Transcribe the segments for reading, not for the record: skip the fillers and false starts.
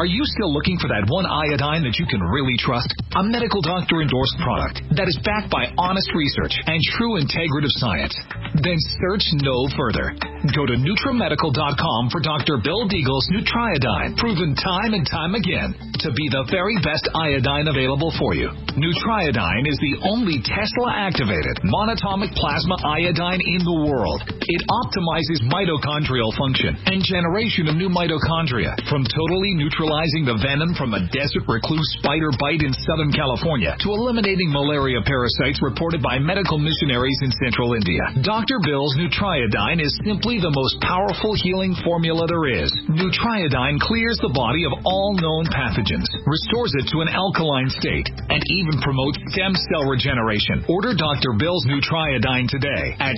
Are you still looking for that one iodine that you can really trust? A medical doctor-endorsed product that is backed by honest research and true integrative science? Then search no further. Go to NutriMedical.com for Dr. Bill Deagle's Nutriodine, proven time and time again to be the very best iodine available for you. Nutriodine is the only Tesla-activated monatomic plasma iodine in the world. It optimizes mitochondrial function and generation of new mitochondria, from totally neutralizing the venom from a desert recluse spider bite in Southern California to eliminating malaria parasites reported by medical missionaries in central India. Dr. Bill's Nutriodine is simply the most powerful healing formula there is. Nutriodine clears the body of all known pathogens, restores it to an alkaline state, and even promotes stem cell regeneration. Order Dr. Bill's Nutriodine today at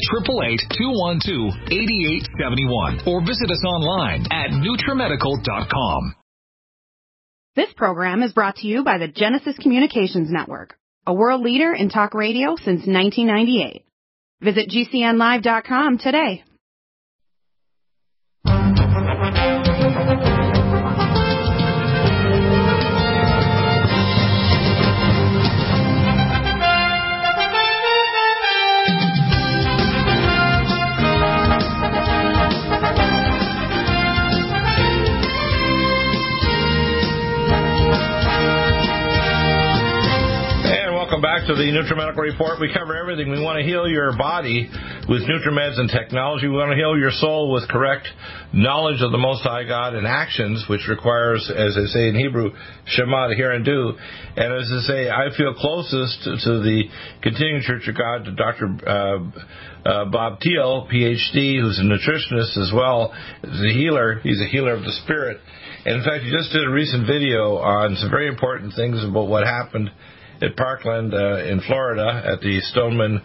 888-212-8871 or visit us online at NutriMedical.com. This program is brought to you by the Genesis Communications Network, a world leader in talk radio since 1998. Visit GCNlive.com today. Back to the NutriMedical Report. We cover everything. We want to heal your body with NutriMeds and technology. We want to heal your soul with correct knowledge of the Most High God and actions, which requires, as they say in Hebrew, Shema, to hear and do. And as I say, I feel closest to the Continuing Church of God to Dr. Bob Thiel, Ph.D., who's a nutritionist as well as a healer. He's a healer of the spirit. And in fact, he just did a recent video on some very important things about what happened at Parkland in Florida at the Stoneman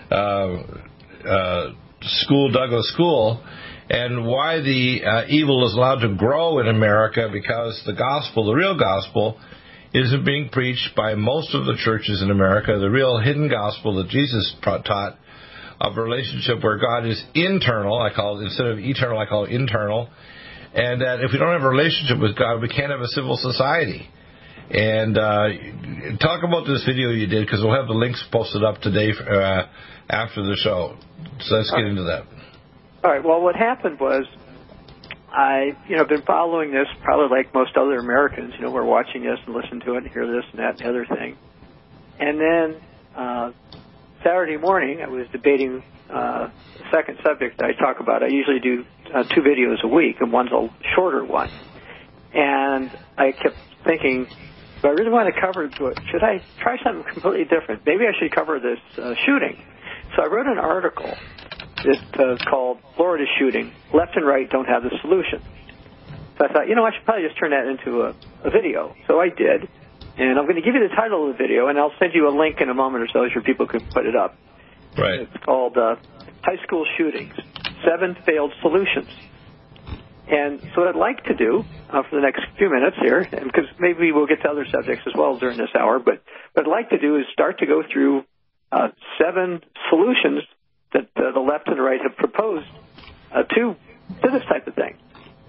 Douglas School, and why the evil is allowed to grow in America, because the gospel, the real gospel, isn't being preached by most of the churches in America. The real hidden gospel that Jesus taught of a relationship where God is internal, I call it, instead of eternal, I call it internal, and that if we don't have a relationship with God, we can't have a civil society. And talk about this video you did, because we'll have the links posted up today after the show. So let's get into that. All right. Well, what happened was I've been following this probably like most other Americans. We're watching this and listen to it and hear this and that and the other thing. And then Saturday morning I was debating the second subject that I talk about. I usually do 2 videos a week, and one's a shorter one. And I kept thinking, I really want to cover, should I try something completely different? Maybe I should cover this shooting. So I wrote an article called Florida Shooting, Left and Right Don't Have the Solution. So I thought, I should probably just turn that into a video. So I did, and I'm going to give you the title of the video, and I'll send you a link in a moment or so so people can put it up. Right. It's called High School Shootings, 7 Failed Solutions. And so what I'd like to do for the next few minutes here, because maybe we'll get to other subjects as well during this hour, but what I'd like to do is start to go through 7 solutions that the left and the right have proposed to this type of thing.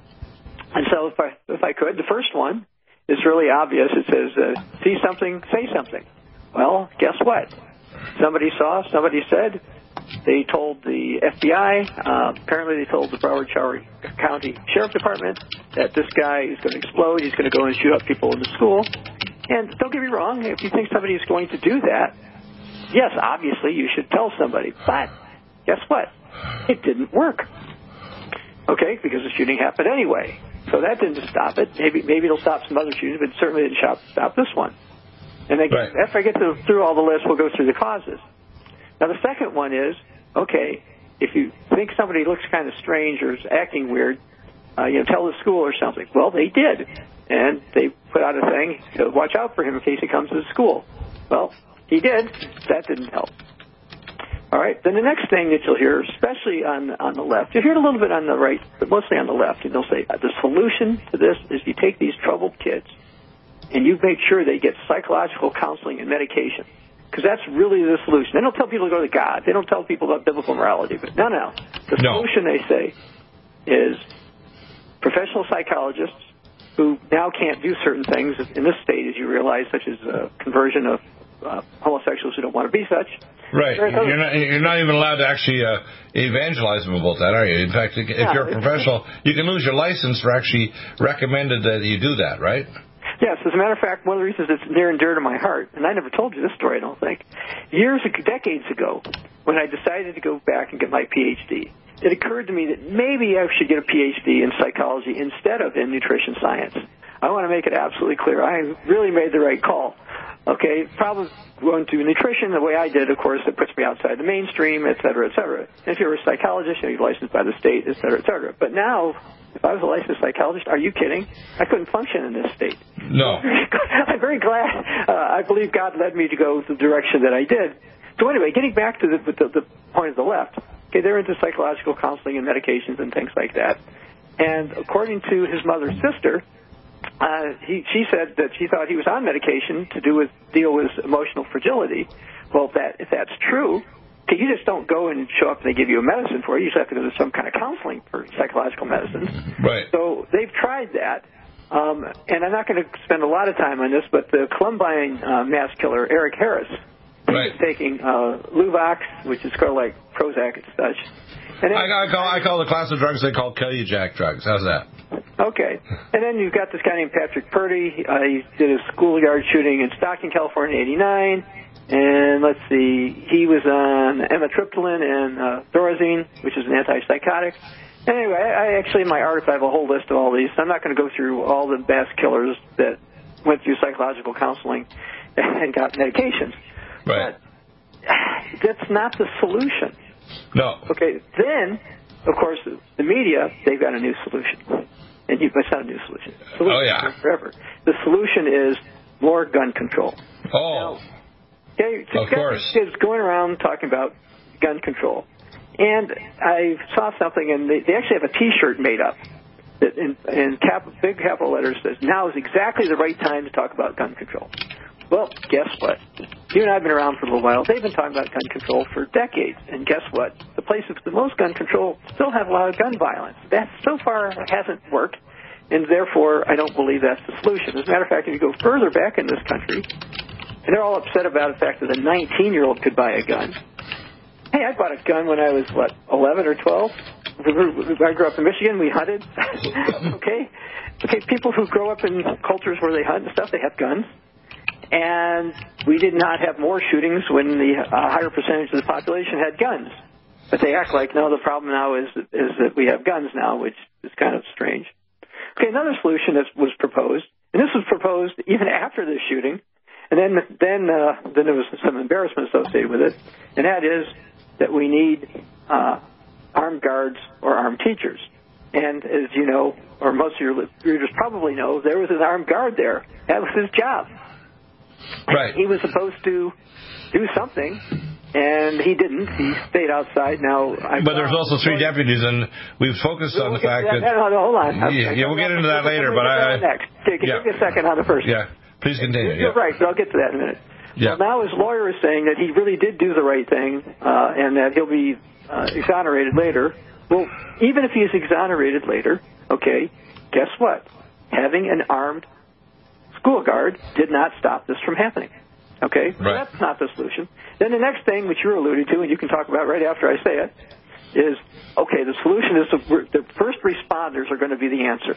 And so if I could, the first one is really obvious. It says, see something, say something. Well, guess what? Somebody saw, somebody said. They told the FBI, apparently they told the Broward County Sheriff Department that this guy is going to explode, he's going to go and shoot up people in the school. And don't get me wrong, if you think somebody is going to do that, yes, obviously you should tell somebody. But guess what? It didn't work. Okay, because the shooting happened anyway. So that didn't stop it. Maybe it'll stop some other shootings, but it certainly didn't stop this one. And again, after I get through all the list, we'll go through the causes. Now, the second one is, okay, if you think somebody looks kind of strange or is acting weird, tell the school or something. Well, they did, and they put out a thing to watch out for him in case he comes to the school. Well, he did. That didn't help. All right, then the next thing that you'll hear, especially on the left, you'll hear it a little bit on the right, but mostly on the left, and they'll say the solution to this is you take these troubled kids and you make sure they get psychological counseling and medication. Because that's really the solution. They don't tell people to go to God. They don't tell people about biblical morality. But no. The solution, they say, is professional psychologists who now can't do certain things in this state, as you realize, such as conversion of homosexuals who don't want to be such. Right. You're not even allowed to actually evangelize them about that, are you? In fact, if you're a professional, you can lose your license for actually recommended that you do that, right? Yes, as a matter of fact, one of the reasons it's near and dear to my heart, and I never told you this story, I don't think, decades ago, when I decided to go back and get my PhD, it occurred to me that maybe I should get a PhD in psychology instead of in nutrition science. I want to make it absolutely clear. I really made the right call. Okay, probably going to nutrition the way I did, of course, that puts me outside the mainstream, et cetera, et cetera. And if you're a psychologist, you're licensed by the state, et cetera, et cetera. But now, if I was a licensed psychologist, are you kidding? I couldn't function in this state. No. I'm very glad. I believe God led me to go the direction that I did. So anyway, getting back to the point of the left, okay, they're into psychological counseling and medications and things like that. And according to his mother's sister, she said that she thought he was on medication to deal with emotional fragility. Well, if that's true, okay, you just don't go and show up and they give you a medicine for it. You just have to go to some kind of counseling for psychological medicines. Right. So they've tried that. And I'm not going to spend a lot of time on this, but the Columbine mass killer, Eric Harris, he was taking Luvox, which is called like Prozac and such. And then, I call the class of drugs they call kill-you-jack drugs. How's that? Okay. And then you've got this guy named Patrick Purdy. He did a schoolyard shooting in Stockton, California, in '89. And let's see, he was on amitriptyline and Thorazine, which is an antipsychotic. Anyway, I actually, in my article, I have a whole list of all these. So I'm not going to go through all the mass killers that went through psychological counseling and got medications. Right. But that's not the solution. No. Okay, then, of course, the media, they've got a new solution. And it's not a new solution. Forever. The solution is more gun control. Oh. Now, okay, of course. Kids going around talking about gun control. And I saw something, and they actually have a T-shirt made up that in big capital letters says, "Now is exactly the right time to talk about gun control." Well, guess what? You and I have been around for a little while. They've been talking about gun control for decades. And guess what? The places with the most gun control still have a lot of gun violence. That so far hasn't worked, and therefore I don't believe that's the solution. As a matter of fact, if you go further back in this country, and they're all upset about the fact that a 19-year-old could buy a gun. Hey, I bought a gun when I was, 11 or 12? I grew up in Michigan. We hunted. Okay, people who grow up in cultures where they hunt and stuff, they have guns. And we did not have more shootings when the higher percentage of the population had guns. But they act like, no, the problem now is that we have guns now, which is kind of strange. Okay, another solution that was proposed, and this was proposed even after the shooting, and then there was some embarrassment associated with it, and that is that we need armed guards or armed teachers. And as you know, or most of your readers probably know, there was an armed guard there. That was his job. Right. He was supposed to do something, and he didn't. He stayed outside. But there's also 3 deputies, and we've focused on the fact that... No, hold on. Yeah, we'll get into that later, but next. Okay, give me a second on the first. Yeah, please continue. You're right, but I'll get to that in a minute. Yeah. Well, now his lawyer is saying that he really did do the right thing, and that he'll be exonerated later. Well, even if he is exonerated later, okay, guess what? Having an armed school guard did not stop this from happening. Okay? So that's not the solution. Then the next thing, which you're alluding to, and you can talk about right after I say it, is, okay, the solution is the first responders are going to be the answer.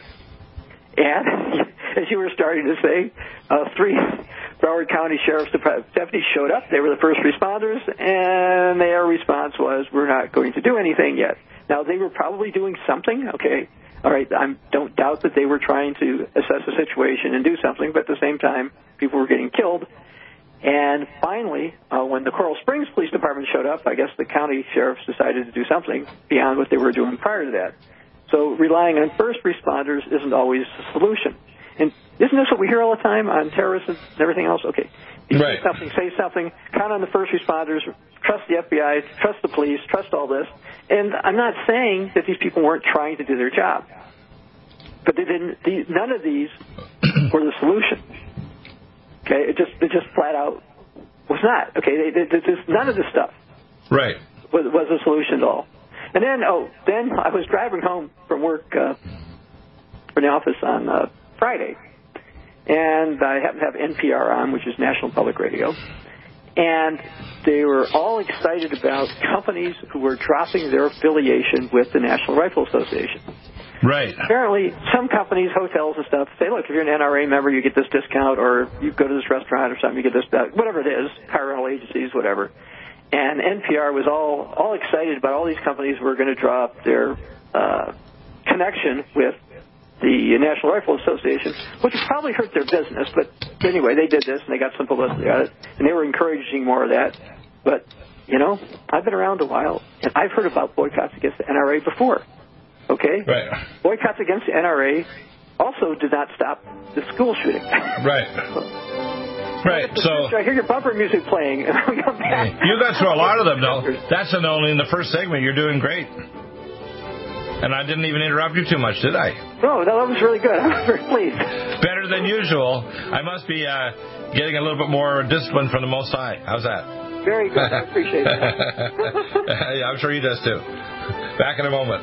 And as you were starting to say, 3 Broward County Sheriff's deputies showed up. They were the first responders, and their response was, we're not going to do anything yet. Now, they were probably doing something, okay. All right, I don't doubt that they were trying to assess the situation and do something, but at the same time, people were getting killed. And finally, when the Coral Springs Police Department showed up, I guess the county sheriffs decided to do something beyond what they were doing prior to that. So relying on first responders isn't always the solution. And isn't this what we hear all the time on terrorism and everything else? Okay, you say something, say something, count on the first responders, trust the FBI, trust the police, trust all this. And I'm not saying that these people weren't trying to do their job. But they didn't. None of these were the solution. Okay, it just flat out was not. Okay, none of this stuff was a solution at all. And then I was driving home from work from the office on Friday. And I happened to have NPR on, which is National Public Radio. And they were all excited about companies who were dropping their affiliation with the National Rifle Association. Right. Apparently, some companies, hotels and stuff, say, look, if you're an NRA member, you get this discount, or you go to this restaurant or something, you get this, whatever it is, car rental agencies, whatever. And NPR was all excited about all these companies who were going to drop their connection with the National Rifle Association, which would probably hurt their business. But anyway, they did this, and they got some publicity on it, and they were encouraging more of that. But, you know, I've been around a while, and I've heard about boycotts against the NRA before. Okay? Right. Boycotts against the NRA also did not stop the school shooting. Right. Right. So I hear your bumper music playing. And we come back. You got through a lot of them, though. That's only in the first segment. You're doing great. And I didn't even interrupt you too much, did I? No, that was really good. I was very pleased. Better than usual. I must be getting a little bit more discipline from the Most High. How's that? Very good. I appreciate that. Yeah, I'm sure he does, too. Back in a moment.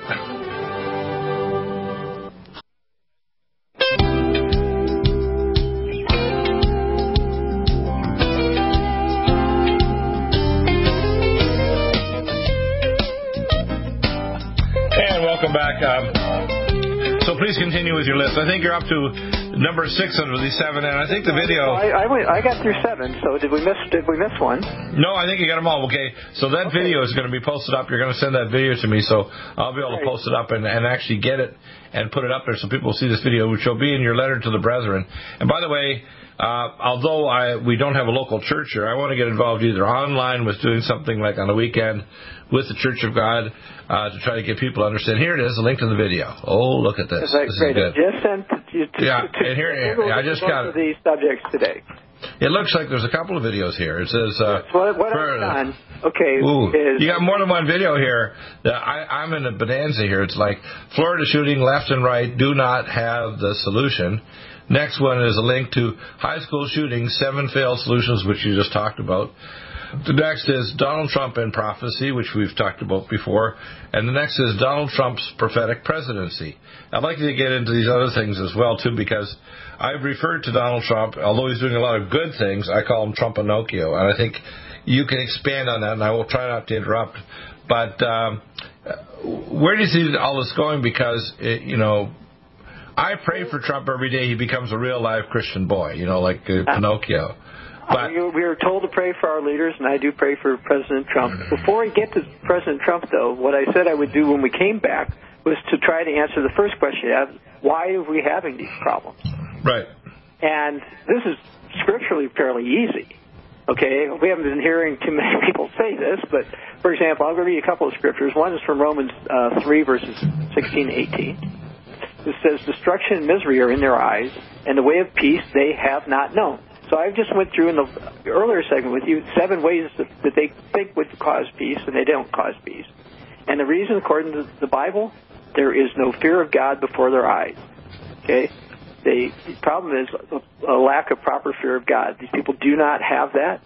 Welcome back. So please continue with your list. I think you're up to number 6 under the 7, and I think the video. I got through 7. So did we miss one? No, I think you got them all. Okay. So that video is going to be posted up. You're going to send that video to me, so I'll be able to post it up and actually get it and put it up there so people will see this video, which will be in your letter to the brethren. And by the way, although we don't have a local church here, I want to get involved either online with doing something like on the weekend with the Church of God to try to get people to understand. Here it is, a link to the video. Oh, look at this. This is good. Just sent you and here I just got these subjects today. It looks like there's a couple of videos here. It says, what I've done, okay. You got more than one video here. I'm in a bonanza here. It's like Florida shooting left and right do not have the solution. Next one is a link to high school shootings, 7 failed solutions, which you just talked about. The next is Donald Trump and prophecy, which we've talked about before. And the next is Donald Trump's prophetic presidency. I'd like to get into these other things as well, too, because I've referred to Donald Trump, although he's doing a lot of good things, I call him Trump-Pinocchio. And I think you can expand on that, and I will try not to interrupt. But where do you see all this going? Because, I pray for Trump every day he becomes a real live Christian boy, like Pinocchio. But we are told to pray for our leaders, and I do pray for President Trump. Before I get to President Trump, though, what I said I would do when we came back was to try to answer the first question: why are we having these problems? Right. And this is scripturally fairly easy. Okay, we haven't been hearing too many people say this, but for example, I'll read you a couple of scriptures. One is from Romans 3, verses 16 and 18. It says, "Destruction and misery are in their eyes, and the way of peace they have not known." So I just went through in the earlier segment with you 7 ways that they think would cause peace, and they don't cause peace. And the reason, according to the Bible, there is no fear of God before their eyes. Okay? The problem is a lack of proper fear of God. These people do not have that.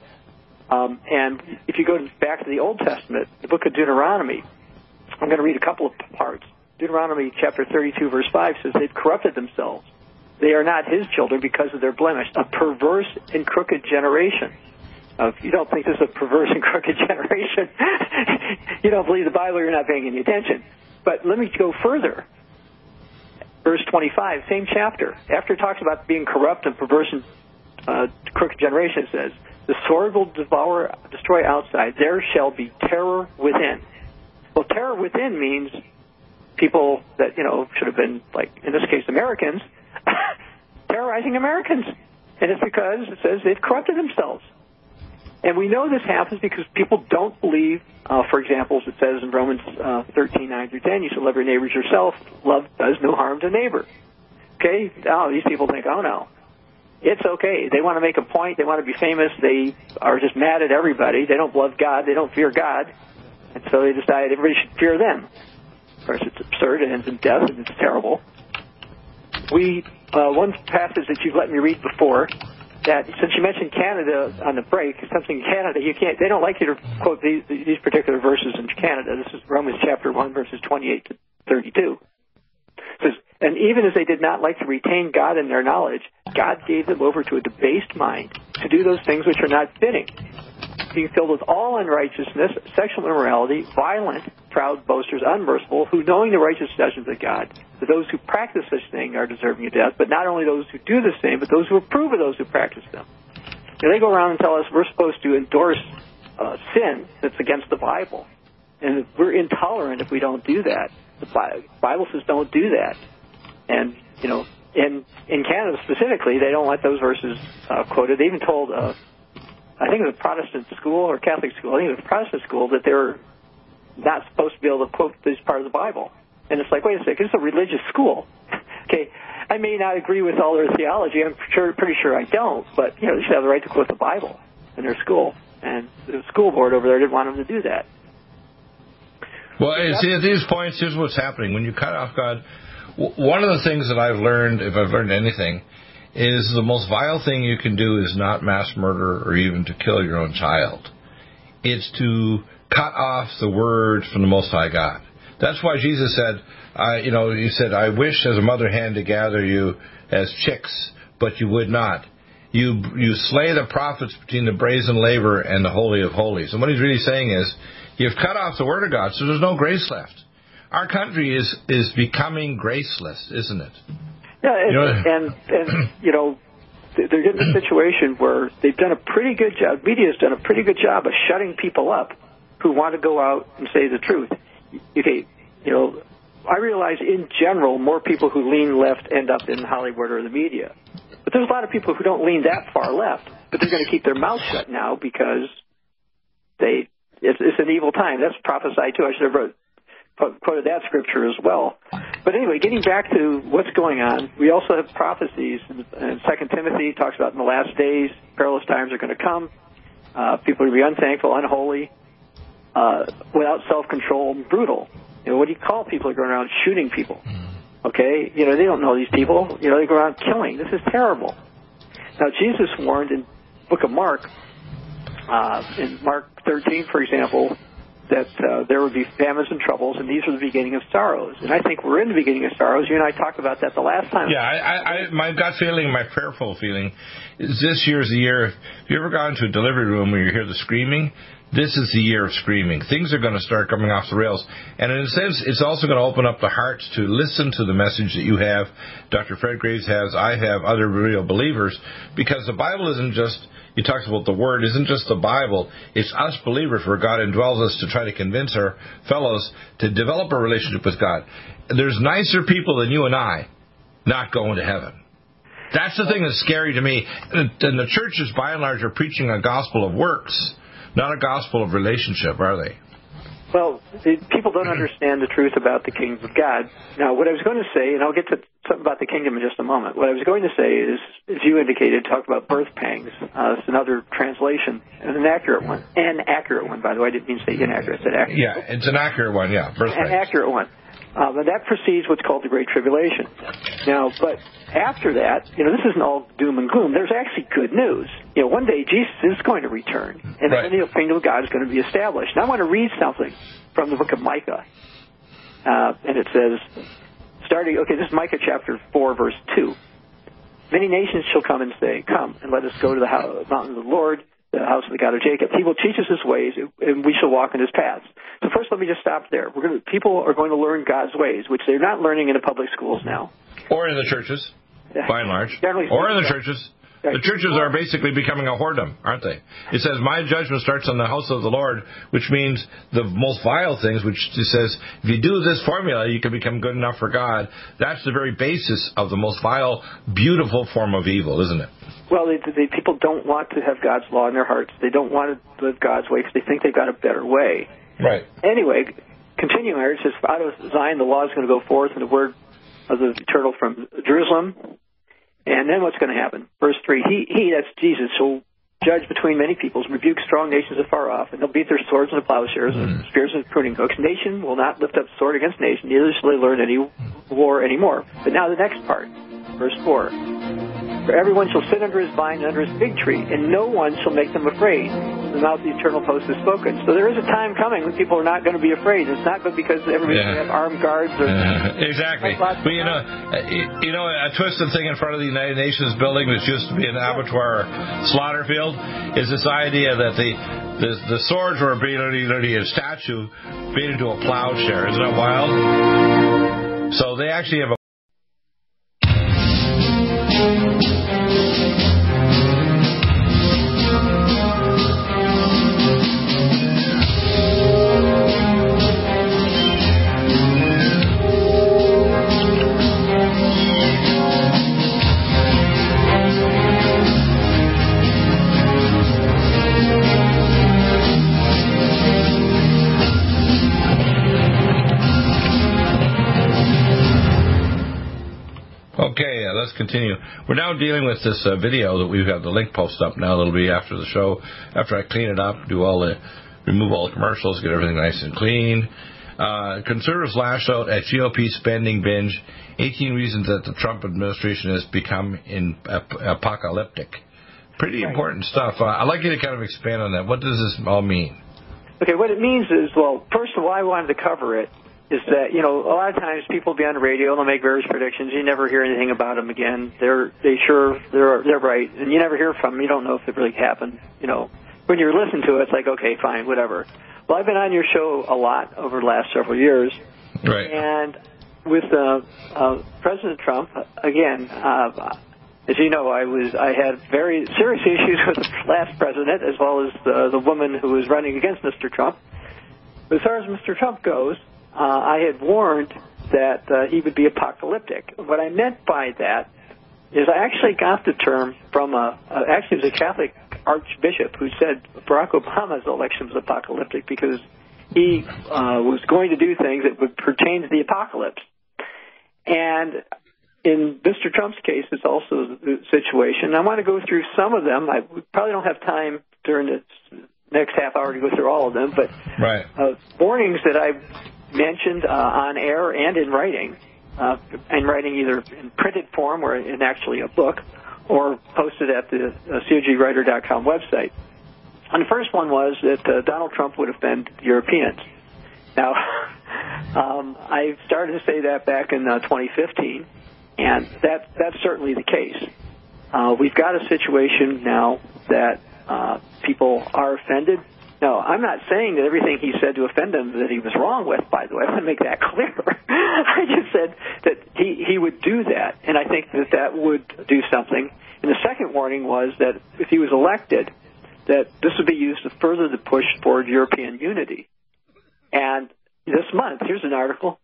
And if you go back to the Old Testament, the book of Deuteronomy, I'm going to read a couple of parts. Deuteronomy chapter 32, verse 5 says, "They've corrupted themselves. They are not his children because of their blemish, a perverse and crooked generation." Now, if you don't think this is a perverse and crooked generation, you don't believe the Bible, you're not paying any attention. But let me go further. Verse 25, same chapter. After it talks about being corrupt and perverse and crooked generation, it says, "The sword will destroy outside. There shall be terror within." Well, terror within means people that, should have been, like, in this case, Americans, terrorizing Americans. And it's because it says they've corrupted themselves. And we know this happens because people don't believe, for example, as it says in Romans 13, 9 through 10, you shall love your neighbors yourself. Love does no harm to neighbor. Okay? Oh, these people think, oh, no. It's okay. They want to make a point. They want to be famous. They are just mad at everybody. They don't love God. They don't fear God. And so they decide everybody should fear them. Of course, it's absurd. It ends in death, and it's terrible. One passage that you've let me read before, that since you mentioned Canada on the break, something in Canada, they don't like you to quote these particular verses in Canada. This is Romans chapter 1, verses 28 to 32. And even as they did not like to retain God in their knowledge, God gave them over to a debased mind to do those things which are not fitting, being filled with all unrighteousness, sexual immorality, violent, proud, boasters, unmerciful, who, knowing the righteous judgment of God, that those who practice such thing are deserving of death, but not only those who do the same, but those who approve of those who practice them. They go around and tell us we're supposed to endorse sin that's against the Bible. And we're intolerant if we don't do that. The Bible says don't do that. And, in Canada specifically, they don't let those verses quoted. They even told, I think it was a Protestant school or Catholic school, I think it was a Protestant school, that they're not supposed to be able to quote this part of the Bible. And it's like, wait a second, it's a religious school. Okay, I may not agree with all their theology. I'm pretty sure I don't. But, they should have the right to quote the Bible in their school. And the school board over there didn't want them to do that. Well, see, at these points, here's what's happening. When you cut off God, one of the things that I've learned, if I've learned anything, is the most vile thing you can do is not mass murder or even to kill your own child. It's to cut off the word from the Most High God. That's why Jesus said, he said, I wish as a mother hen to gather you as chicks, but you would not. You slay the prophets between the brazen laver and the Holy of Holies. And what he's really saying is, you've cut off the Word of God, so there's no grace left. Our country is becoming graceless, isn't it? Yeah, and they're getting a situation where they've done a pretty good job, media's done a pretty good job of shutting people up who want to go out and say the truth. Okay, I realize in general more people who lean left end up in Hollywood or the media. But there's a lot of people who don't lean that far left, but they're going to keep their mouth shut now because it's an evil time. That's prophesied too. I should have quoted that scripture as well. But anyway, getting back to what's going on, we also have prophecies. And 2 Timothy talks about in the last days, perilous times are going to come. People are going to be unthankful, unholy, without self-control, and brutal. What do you call people who go around shooting people? Okay, they don't know these people. They go around killing. This is terrible. Now, Jesus warned in the book of Mark, in Mark 13, for example, that there would be famines and troubles, and these are the beginning of sorrows. And I think we're in the beginning of sorrows. You and I talked about that the last time. Yeah, my gut feeling, my prayerful feeling, is this year's the year. If you ever gone to a delivery room where you hear the screaming, this is the year of screaming. Things are going to start coming off the rails. And in a sense, it's also going to open up the hearts to listen to the message that you have, Dr. Fred Graves has, I have, other real believers, because the Bible isn't just, he talks about the Word, isn't just the Bible, it's us believers where God indwells us to try to convince our fellows to develop a relationship with God. There's nicer people than you and I not going to heaven. That's the thing that's scary to me. And the churches, by and large, are preaching a gospel of works, not a gospel of relationship, are they? Well, people don't understand the truth about the kingdom of God. Now, what I was going to say, and I'll get to something about the kingdom in just a moment, what I was going to say is, as you indicated, talk about birth pangs. It's another translation, and an accurate one. An accurate one, by the way. I didn't mean to say inaccurate. I said accurate. Yeah, it's an accurate one, yeah, birth pangs. An accurate one. And that precedes what's called the Great Tribulation. Now, but after that, this isn't all doom and gloom. There's actually good news. One day Jesus is going to return, and the kingdom of God is going to be established. And I want to read something from the book of Micah. And it says, this is Micah chapter 4, verse 2. Many nations shall come and say, come, and let us go to the mountain of the Lord, the house of the God of Jacob. He will teach us his ways, and we shall walk in his paths. So first, let me just stop there. People are going to learn God's ways, which they're not learning in the public schools now. Or in the churches, by and large. Or in the churches. The churches are basically becoming a whoredom, aren't they? It says, my judgment starts on the house of the Lord, which means the most vile things, which says, if you do this formula, you can become good enough for God. That's the very basis of the most vile, beautiful form of evil, isn't it? Well, people don't want to have God's law in their hearts. They don't want to live God's way because they think they've got a better way. Right. Anyway, continuing, it says, out of Zion the law is going to go forth, and the word of the eternal from Jerusalem. And then what's going to happen? Verse 3, he, that's Jesus, will judge between many peoples, rebuke strong nations afar off, and they'll beat their swords into plowshares and spears into pruning hooks. Nation will not lift up sword against nation, neither shall they learn any war anymore. But now the next part, verse 4. For everyone shall sit under his vine and under his fig tree, and no one shall make them afraid. The mouth of the eternal post has spoken. So there is a time coming when people are not going to be afraid. It's not because everybody's going to have armed guards. Or exactly. But, a twisted thing in front of the United Nations building, which used to be an abattoir slaughter field, is this idea that the swords were being a statue being into a plowshare. Isn't that wild? So they actually have a continue. We're now dealing with this video that we've got the link post up now. That'll be after the show, after I clean it up, remove all the commercials, get everything nice and clean. Conservatives lash out at GOP spending binge. 18 reasons that the Trump administration has become apocalyptic. Pretty important stuff. I'd like you to kind of expand on that. What does this all mean? Okay, what it means is, well, first of all, I wanted to cover it. Is that, a lot of times people will be on the radio and they'll make various predictions. You never hear anything about them again. They're right, and you never hear from them. You don't know if it really happened. When you're listening to it, it's like, okay, fine, whatever. Well, I've been on your show a lot over the last several years. Right. And with President Trump, again, as you know, I had very serious issues with the last president, as well as the woman who was running against Mr. Trump. But as far as Mr. Trump goes, I had warned that he would be apocalyptic. What I meant by that is I actually got the term from it was a Catholic archbishop who said Barack Obama's election was apocalyptic because he was going to do things that would pertain to the apocalypse. And in Mr. Trump's case, it's also the situation. I want to go through some of them. We probably don't have time during this next half hour to go through all of them, but right. Warnings that I've mentioned on air and in writing either in printed form or in actually a book, or posted at the COGwriter.com website. And the first one was that Donald Trump would offend Europeans. Now, I started to say that back in 2015, and that's certainly the case. We've got a situation now that people are offended. No, I'm not saying that everything he said to offend him that he was wrong with, by the way. I want to make that clear. I just said that he would do that, and I think that would do something. And the second warning was that if he was elected, that this would be used to further the push toward European unity. And this month, here's an article.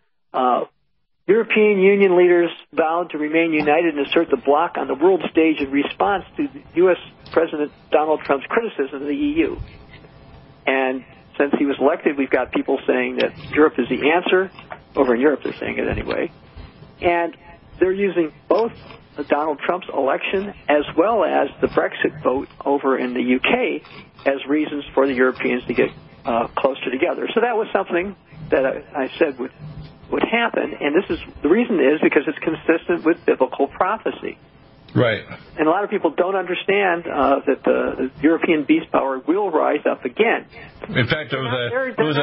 European Union leaders vowed to remain united and assert the bloc on the world stage in response to U.S. President Donald Trump's criticism of the EU. And since he was elected, we've got people saying that Europe is the answer. Over in Europe, they're saying it anyway. And they're using both Donald Trump's election as well as the Brexit vote over in the UK as reasons for the Europeans to get closer together. So that was something that I said would happen. And the reason is because it's consistent with biblical prophecy. Right. And a lot of people don't understand that the European beast power will rise up again. In fact, there was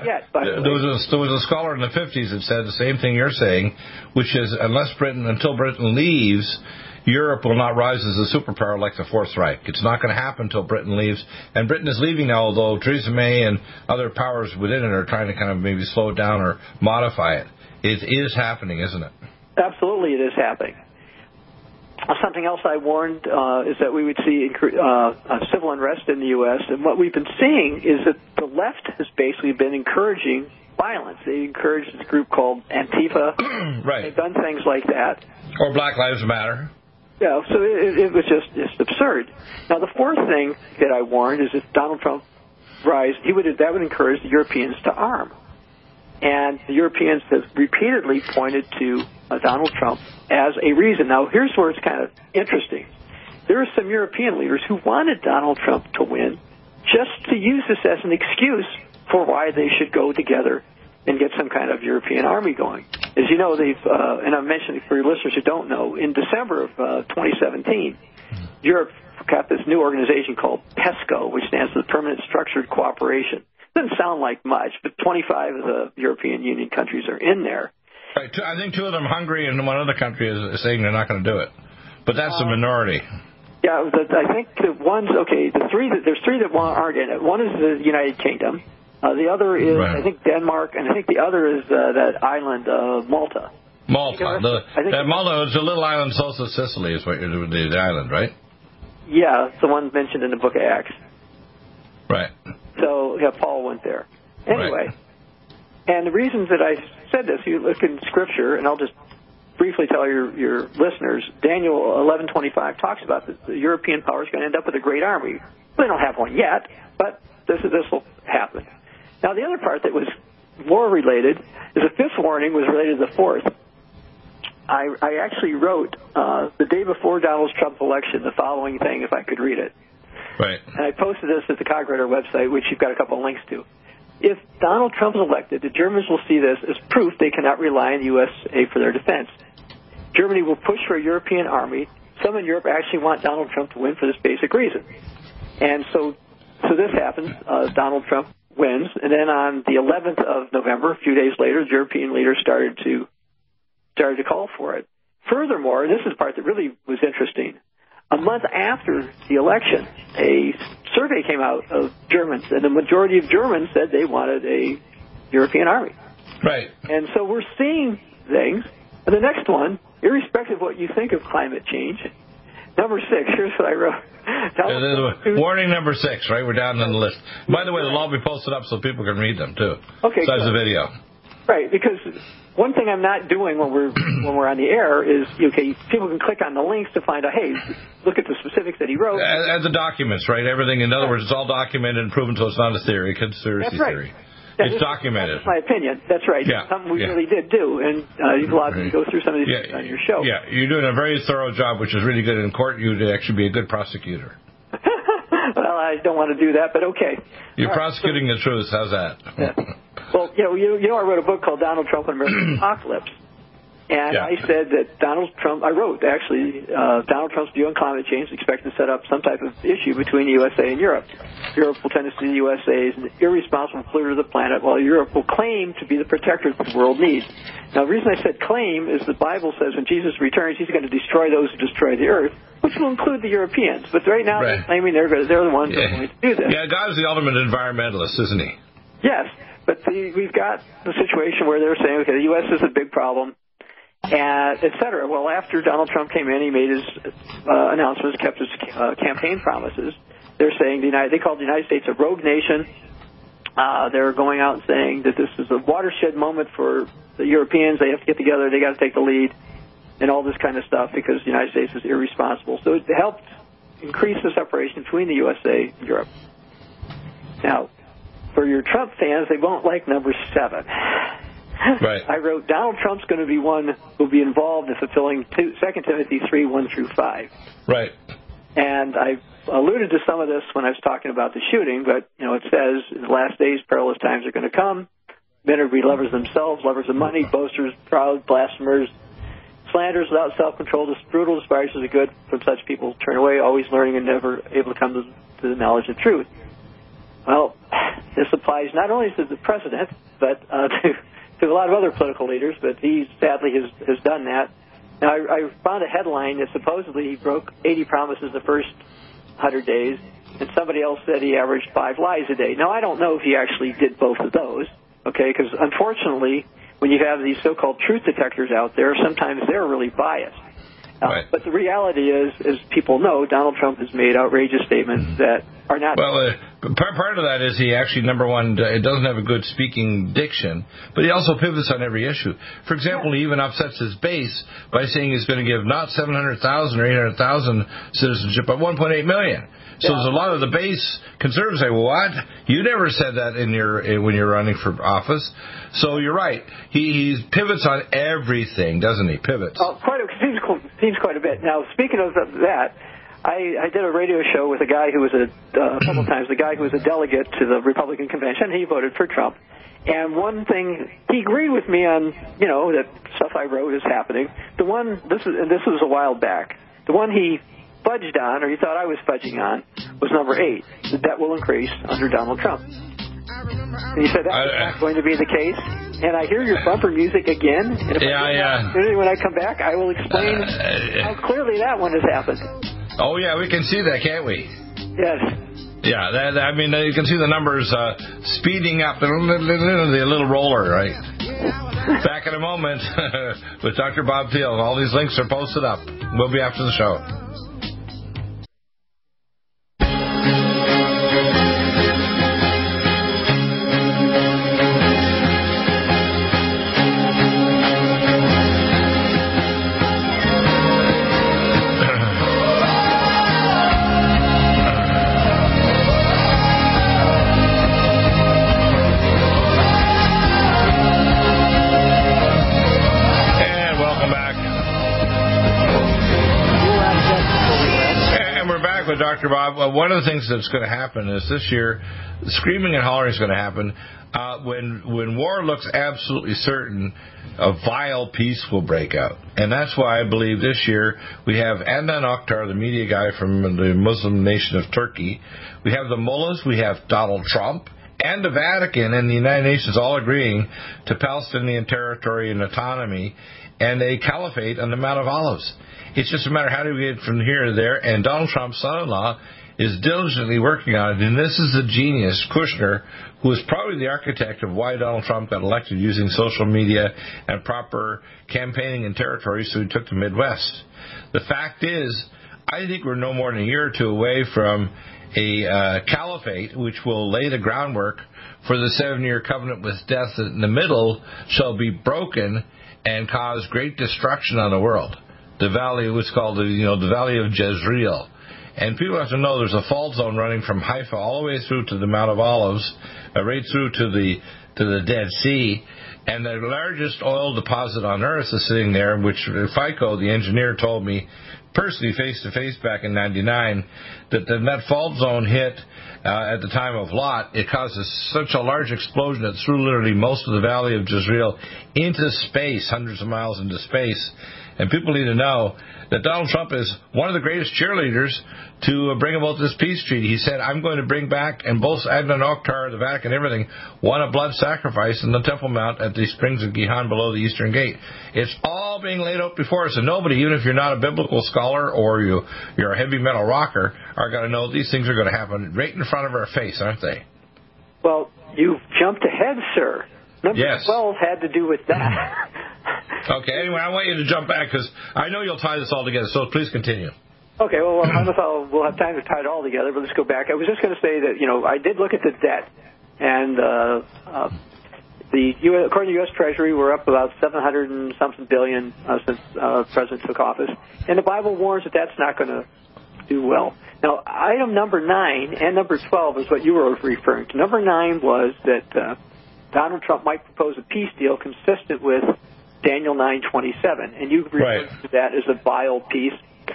a scholar in the 50s that said the same thing you're saying, which is until Britain leaves, Europe will not rise as a superpower like the Fourth Reich. It's not going to happen until Britain leaves. And Britain is leaving now, although Theresa May and other powers within it are trying to kind of maybe slow it down or modify it. It is happening, isn't it? Absolutely, it is happening. Something else I warned is that we would see civil unrest in the U.S., and what we've been seeing is that the left has basically been encouraging violence. They encouraged this group called Antifa. Right. They've done things like that. Or Black Lives Matter. Yeah, so it was just absurd. Now, the fourth thing that I warned is if Donald Trump rise, that would encourage the Europeans to arm. And the Europeans have repeatedly pointed to Donald Trump as a reason. Now, here's where it's kind of interesting. There are some European leaders who wanted Donald Trump to win just to use this as an excuse for why they should go together and get some kind of European army going. As you know, they've, and I'm mentioning for your listeners who don't know, in December of 2017, Europe got this new organization called PESCO, which stands for the Permanent Structured Cooperation. Doesn't sound like much, but 25 of the European Union countries are in there. Right. I think 2 of them, Hungary and one other country, is saying they're not going to do it. But that's a minority. Yeah, I think the ones, okay, there's 3 that aren't in it. One is the United Kingdom. The other is, I think, Denmark, and I think the other is that island, Malta. Malta. Malta is a little island south of Sicily is what you're doing, the island, right? Yeah, it's the one mentioned in the book of Acts. Right. So, yeah, Paul went there. Anyway, and the reasons that I said this, you look in Scripture, and I'll just briefly tell your listeners, Daniel 11:25 talks about this. The European power is going to end up with a great army. They don't have one yet, but this will happen. Now, the other part that was more related is the 5th warning was related to the 4th. I actually wrote the day before Donald Trump's election the following thing, if I could read it. Right. And I posted this at the Cogwriter website, which you've got a couple of links to. If Donald Trump is elected, the Germans will see this as proof they cannot rely on the USA for their defense. Germany will push for a European army. Some in Europe actually want Donald Trump to win for this basic reason. And so this happens. Donald Trump wins. And then on the 11th of November, a few days later, the European leaders started to call for it. Furthermore, and this is the part that really was interesting, a month after the election, a survey came out of Germans, and the majority of Germans said they wanted a European army. Right. And so we're seeing things. And the next one, irrespective of what you think of climate change, number 6, here's what I wrote. Warning number 6, right? We're down on the list. By the way, they'll all be posted up so people can read them, too. Okay, besides the video. Right, because one thing I'm not doing when we're on the air is, okay, people can click on the links to find out, hey, look at the specifics that he wrote. And the documents, right? Everything, in other words, it's all documented and proven, so it's not a theory, a conspiracy theory. It's documented. That's my opinion. That's right. Yeah. Something we really did do, and you've allowed me to go through some of these things on your show. Yeah, you're doing a very thorough job, which is really good in court. You'd actually be a good prosecutor. Well, I don't want to do that, but okay. You're prosecuting the truth. How's that? Yeah. Well, you know, I wrote a book called Donald Trump and American Apocalypse. And I said that Donald Trump's view on climate change is expected to set up some type of issue between the USA and Europe. Europe will tend to see the USA as an irresponsible polluter of the planet, while Europe will claim to be the protector that the world needs. Now, the reason I said claim is the Bible says when Jesus returns, he's going to destroy those who destroy the earth, which will include the Europeans. But right now, they're claiming they're the ones that are going to do this. Yeah, God's the ultimate environmentalist, isn't he? Yes, but we've got the situation where they're saying, okay, the U.S. is a big problem, and et cetera. Well, after Donald Trump came in, he made his announcements, kept his campaign promises. They're saying they called the United States a rogue nation. They're going out and saying that this is a watershed moment for the Europeans. They have to get together. They got to take the lead and all this kind of stuff because the United States is irresponsible. So it helped increase the separation between the USA and Europe. Now, for your Trump fans, they won't like number 7. Right. I wrote, Donald Trump's going to be one who will be involved in fulfilling 2 Timothy 3:1-5. Right. And I alluded to some of this when I was talking about the shooting, but, it says, in the last days, perilous times are going to come. Men are to be lovers of themselves, lovers of money, boasters, proud, blasphemers, slanderers without self-control, brutal, despisers of good. From such people turn away, always learning and never able to come to the knowledge of truth. Well, this applies not only to the president, but to a lot of other political leaders, but he sadly has done that. Now, I found a headline that supposedly he broke 80 promises the first 100 days, and somebody else said he averaged 5 lies a day. Now, I don't know if he actually did both of those, okay, because unfortunately, when you have these so-called truth detectors out there, sometimes they're really biased. Right. But the reality is, as people know, Donald Trump has made outrageous statements that are not... Well, part of that is he actually, number one, doesn't have a good speaking diction, but he also pivots on every issue. For example, he even upsets his base by saying he's going to give not 700,000 or 800,000 citizenship, but 1.8 million. So there's a lot of the base conservatives say, well, what? You never said that when you're running for office. So you're right. He pivots on everything, doesn't he? Pivots. Oh, seems quite a bit. Now, speaking of that, I did a radio show with a guy who was a couple of times, the guy who was a delegate to the Republican convention. He voted for Trump. And one thing, he agreed with me on, that stuff I wrote is happening. This was a while back. The one he fudged on, or he thought I was fudging on, was number 8. The debt will increase under Donald Trump. And he said that's not going to be the case. And I hear your bumper music again. And when I come back, I will explain how clearly that one has happened. Oh, yeah, we can see that, can't we? Yes. Yeah, you can see the numbers speeding up, the little roller, right? Back in a moment with Dr. Bob Thiel, and all these links are posted up. We'll be after the show. Dr. Bob, one of the things that's going to happen is this year, screaming and hollering is going to happen. When war looks absolutely certain, a vile peace will break out. And that's why I believe this year we have Adnan Oktar, the media guy from the Muslim nation of Turkey. We have the mullahs, we have Donald Trump, and the Vatican and the United Nations all agreeing to Palestinian territory and autonomy and a caliphate on the Mount of Olives. It's just a matter of how do we get from here to there, and Donald Trump's son-in-law is diligently working on it, and this is the genius, Kushner, who is probably the architect of why Donald Trump got elected using social media and proper campaigning in territories, so he took the Midwest. The fact is, I think we're no more than a year or two away from a caliphate, which will lay the groundwork for the 7-year covenant with death that in the middle shall be broken and cause great destruction on the world. The valley was called the Valley of Jezreel. And people have to know there's a fault zone running from Haifa all the way through to the Mount of Olives, right through to the Dead Sea. And the largest oil deposit on earth is sitting there, which FICO, the engineer, told me personally face-to-face back in 99, that that fault zone hit at the time of Lot, it causes such a large explosion that threw literally most of the Valley of Jezreel into space, hundreds of miles into space. And people need to know that Donald Trump is one of the greatest cheerleaders to bring about this peace treaty. He said, I'm going to bring back, and both Adnan Oktar, the Vatican, everything, want a blood sacrifice in the Temple Mount at the Springs of Gihon below the Eastern Gate. It's all being laid out before us, and nobody, even if you're not a biblical scholar or you're a heavy metal rocker, are going to know these things are going to happen right in front of our face, aren't they? Well, you've jumped ahead, sir. Number 12 had to do with that. Okay, anyway, I want you to jump back because I know you'll tie this all together, so please continue. Okay, well, I don't know if we'll have time to tie it all together, but let's go back. I was just going to say that, I did look at the debt, and according to the U.S. Treasury, we're up about $700 and something billion since the President took office. And the Bible warns that that's not going to do well. Now, item number 9 and number 12 is what you were referring to. Number 9 was that Donald Trump might propose a peace deal consistent with Daniel 9:27, and you referred to that as a vile peace.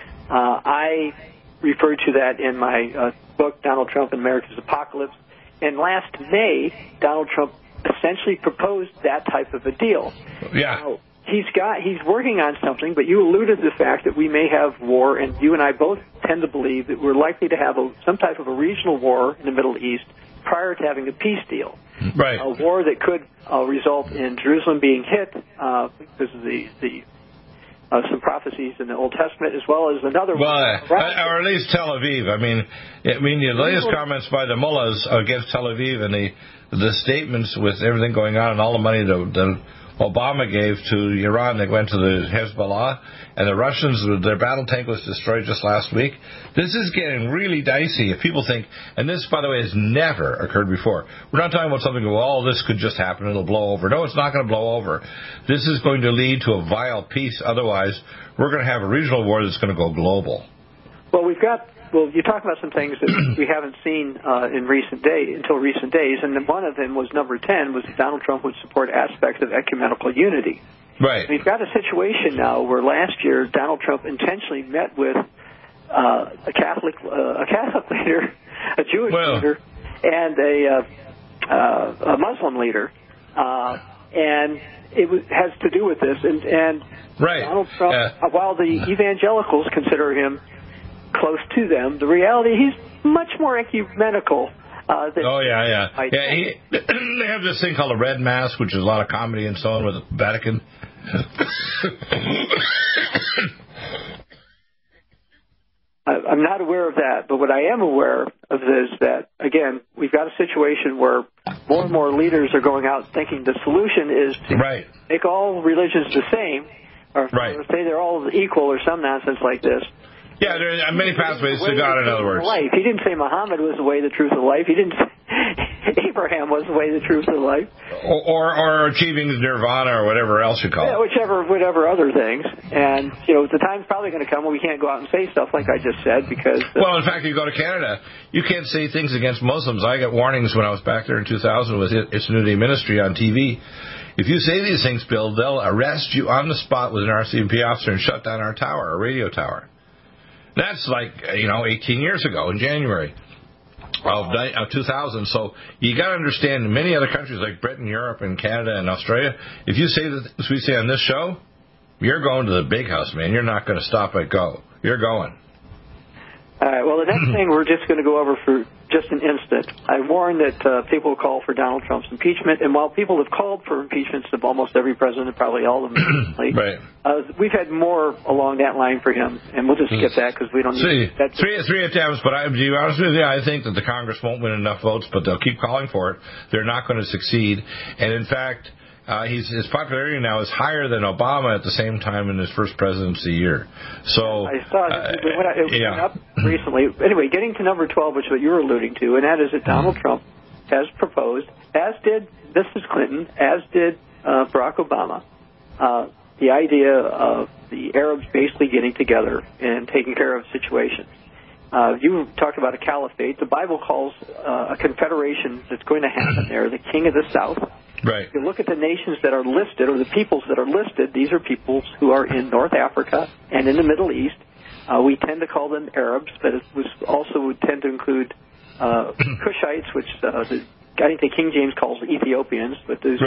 I referred to that in my book, Donald Trump and America's Apocalypse. And last May, Donald Trump essentially proposed that type of a deal. Yeah. Now, he's working on something, but you alluded to the fact that we may have war, and you and I both tend to believe that we're likely to have some type of a regional war in the Middle East prior to having a peace deal. Right. A war that could result in Jerusalem being hit because of the some prophecies in the Old Testament, as well as another one. Or at least Tel Aviv. I mean, the latest comments by the mullahs against Tel Aviv and the statements with everything going on and all the money that Obama gave to Iran that went to the Hezbollah, and the Russians, their battle tank was destroyed just last week. This is getting really dicey. If people think, and this, by the way, has never occurred before. We're not talking about something, this could just happen, it'll blow over. No, it's not going to blow over. This is going to lead to a vile peace. Otherwise, we're going to have a regional war that's going to go global. Well, you're talking about some things that we haven't seen until recent days, and then one of them was number 10, was that Donald Trump would support aspects of ecumenical unity. Right. We've got a situation now where last year Donald Trump intentionally met with a Catholic leader, a Jewish leader, and a Muslim leader And has to do with this. And right. Donald Trump, while the evangelicals consider him close to them, the reality, he's much more ecumenical. They have this thing called a red mass, which is a lot of comedy and so on with the Vatican. I'm not aware of that, but what I am aware of is that, again, we've got a situation where more and more leaders are going out thinking the solution is to make all religions the same, or say they're all equal or some nonsense like this. Yeah, there are many pathways to God, in other words. Life. He didn't say Muhammad was the way, the truth, and life. He didn't say Abraham was the way, the truth, and life. Or achieving nirvana or whatever else you call it. Whatever other things. And, the time's probably going to come when we can't go out and say stuff like I just said because... Well, in fact, you go to Canada, you can't say things against Muslims. I got warnings when I was back there in 2000 with Isnunity Ministry on TV. If you say these things, Bill, they'll arrest you on the spot with an RCMP officer and shut down our tower, our radio tower. That's like, 18 years ago in January of 2000. So you got to understand, in many other countries like Britain, Europe, and Canada, and Australia, if you say that, as we say on this show, you're going to the big house, man. You're not going to stop at go. You're going. All right. Well, the next thing we're just going to go over for just an instant. I warned that people will call for Donald Trump's impeachment, and while people have called for impeachments of almost every president, probably all of them recently, we've had more along that line for him, and we'll just skip that because we don't need that. Three attempts, but to be honest with you, I think that the Congress won't win enough votes, but they'll keep calling for it. They're not going to succeed, and in fact, his popularity now is higher than Obama at the same time in his first presidency year. So I saw it went up recently. Anyway, getting to number 12, which is what you were alluding to, and that is that Donald Trump has proposed, as did Mrs. Clinton, as did Barack Obama, the idea of the Arabs basically getting together and taking care of situations. You talked about a caliphate. The Bible calls a confederation that's going to happen there the King of the South. Right. If you look at the nations that are listed, or the peoples that are listed, these are peoples who are in North Africa and in the Middle East. We tend to call them Arabs, but it would tend to include Cushites, which I think the King James calls Ethiopians, but those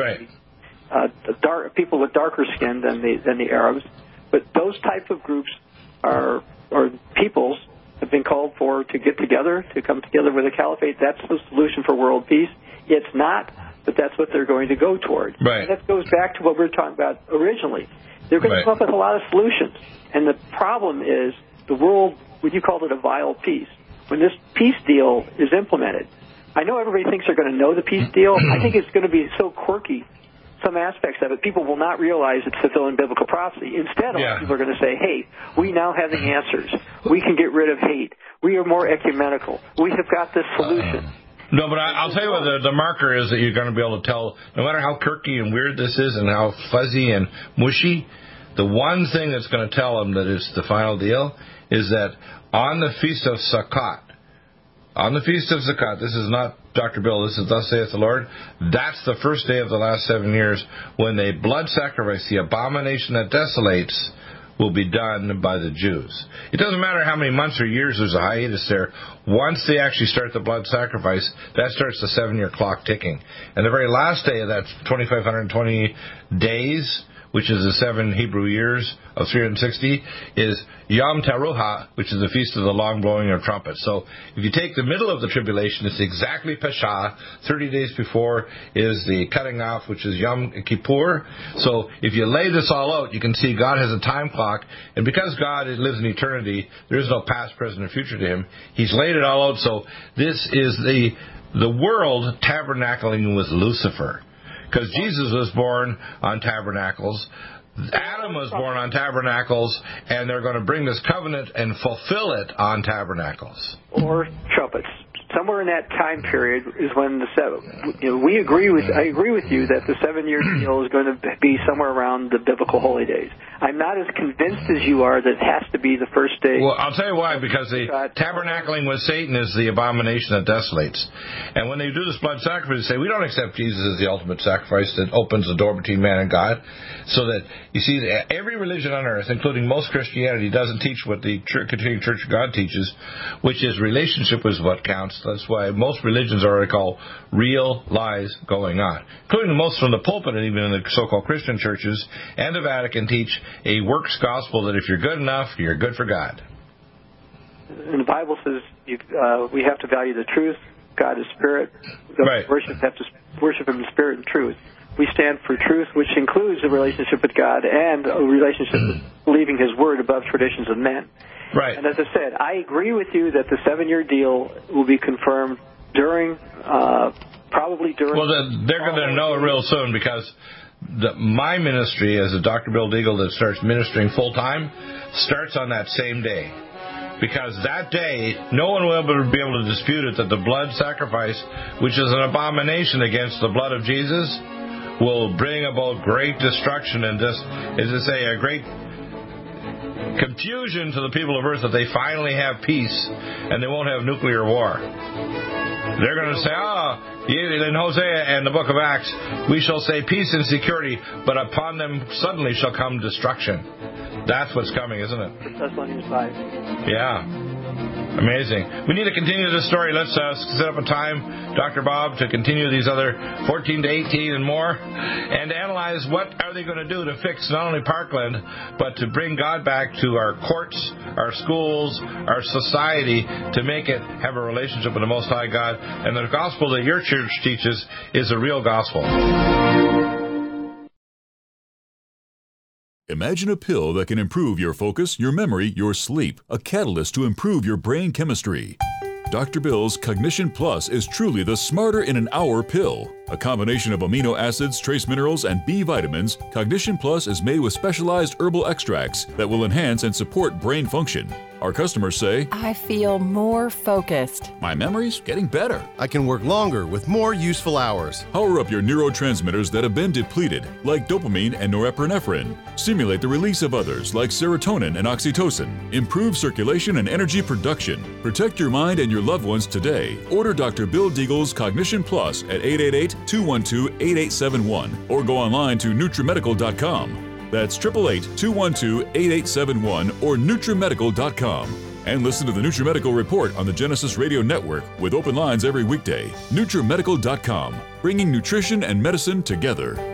are people with darker skin than the Arabs. But those type of groups or peoples have been called for to get together, to come together with a caliphate. That's the solution for world peace. It's not, but that's what they're going to go toward. Right. And that goes back to what we were talking about originally. They're going to come up with a lot of solutions. And the problem is the world, what you called it a vile peace. When this peace deal is implemented, I know everybody thinks they're going to know the peace deal. I think it's going to be so quirky, some aspects of it, people will not realize it's fulfilling biblical prophecy. Instead, people are going to say, hey, we now have the answers. We can get rid of hate. We are more ecumenical. We have got this solution. No, but I'll tell you what the marker is that you're going to be able to tell, no matter how quirky and weird this is and how fuzzy and mushy, the one thing that's going to tell them that it's the final deal is that on the Feast of Sukkot, this is not Dr. Bill, this is Thus saith the Lord, that's the first day of the last 7 years when the blood sacrifice, the abomination that desolates, will be done by the Jews. It doesn't matter how many months or years there's a hiatus there. Once they actually start the blood sacrifice, that starts the 7-year clock ticking. And the very last day of that 2,520 days, which is the 7 Hebrew years of 360, is Yom Teruah, which is the feast of the long blowing of trumpets. So if you take the middle of the tribulation, it's exactly Pesach. 30 days before is the cutting off, which is Yom Kippur. So if you lay this all out, you can see God has a time clock. And because God lives in eternity, there is no past, present, or future to him. He's laid it all out. So this is the world tabernacling with Lucifer. Because Jesus was born on tabernacles, Adam was born on tabernacles, and they're going to bring this covenant and fulfill it on tabernacles. Or trumpets. Somewhere in that time period is when I agree with you that the 7-year deal is going to be somewhere around the biblical holy days. I'm not as convinced as you are that it has to be the first day. Well, I'll tell you why, because the tabernacling with Satan is the abomination that desolates. And when they do this blood sacrifice, they say, we don't accept Jesus as the ultimate sacrifice that opens the door between man and God. So that, you see, every religion on earth, including most Christianity, doesn't teach what the Continuing Church of God teaches, which is relationship is what counts. That's why most religions are what I call real lies going on, including most from the pulpit and even in the so-called Christian churches and the Vatican teach a works gospel that if you're good enough, you're good for God. And the Bible says we have to value the truth. God is spirit. Right. Have to worship Him in spirit and truth. We stand for truth, which includes a relationship with God and a relationship with believing His Word above traditions of men. Right. And as I said, I agree with you that the 7-year deal will be confirmed probably during... Well, they're going to know it real soon, because my ministry as a Dr. Bill Deagle that starts ministering full-time starts on that same day. Because that day, no one will be able to dispute it that the blood sacrifice, which is an abomination against the blood of Jesus, will bring about great destruction and just, as I say, a great confusion to the people of earth that they finally have peace and they won't have nuclear war. They're going to say, in Hosea and the book of Acts, we shall say peace and security, but upon them suddenly shall come destruction. That's what's coming, isn't it? Thessalonians 5. Yeah. Amazing. We need to continue this story. Let's set up a time, Dr. Bob, to continue these other 14 to 18 and more, and analyze what are they going to do to fix not only Parkland, but to bring God back to our courts, our schools, our society, to make it have a relationship with the Most High God. And the gospel that your church teaches is a real gospel. Imagine a pill that can improve your focus, your memory, your sleep, a catalyst to improve your brain chemistry. Dr. Bill's Cognition Plus is truly the smarter in an hour pill. A combination of amino acids, trace minerals, and B vitamins, Cognition Plus is made with specialized herbal extracts that will enhance and support brain function. Our customers say, I feel more focused. My memory's getting better. I can work longer with more useful hours. Power up your neurotransmitters that have been depleted, like dopamine and norepinephrine. Stimulate the release of others, like serotonin and oxytocin. Improve circulation and energy production. Protect your mind and your loved ones today. Order Dr. Bill Deagle's Cognition Plus at 888-212-8871 or go online to NutriMedical.com. That's 888-212-8871 or NutriMedical.com. And listen to the NutriMedical Report on the Genesis Radio Network with open lines every weekday. NutriMedical.com, bringing nutrition and medicine together.